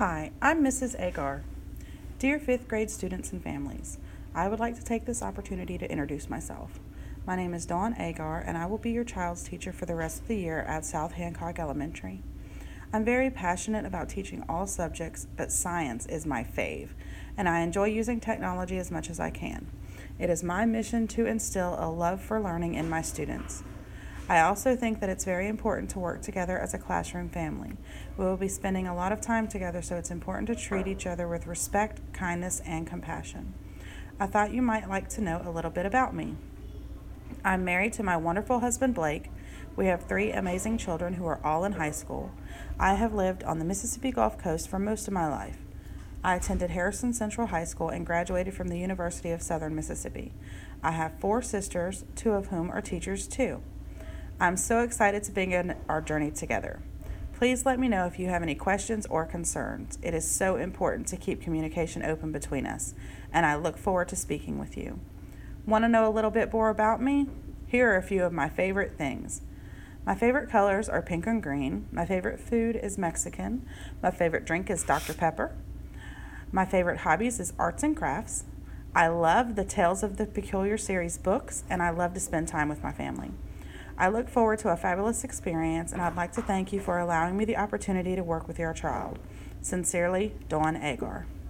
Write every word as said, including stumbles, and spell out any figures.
Hi, I'm Missus Agar. Dear fifth grade students and families, I would like to take this opportunity to introduce myself. My name is Dawn Agar, and I will be your child's teacher for the rest of the year at South Hancock Elementary. I'm very passionate about teaching all subjects, but science is my fave, and I enjoy using technology as much as I can. It is my mission to instill a love for learning in my students. I also think that it's very important to work together as a classroom family. We will be spending a lot of time together, so it's important to treat each other with respect, kindness, and compassion. I thought you might like to know a little bit about me. I'm married to my wonderful husband, Blake. We have three amazing children who are all in high school. I have lived on the Mississippi Gulf Coast for most of my life. I attended Harrison Central High School and graduated from the University of Southern Mississippi. I have four sisters, two of whom are teachers too. I'm so excited to begin our journey together. Please let me know if you have any questions or concerns. It is so important to keep communication open between us, and I look forward to speaking with you. Want to know a little bit more about me? Here are a few of my favorite things. My favorite colors are pink and green. My favorite food is Mexican. My favorite drink is Doctor Pepper. My favorite hobbies is arts and crafts. I love the Tales of the Peculiar series books, and I love to spend time with my family. I look forward to a fabulous experience, and I'd like to thank you for allowing me the opportunity to work with your child. Sincerely, Dawn Agar.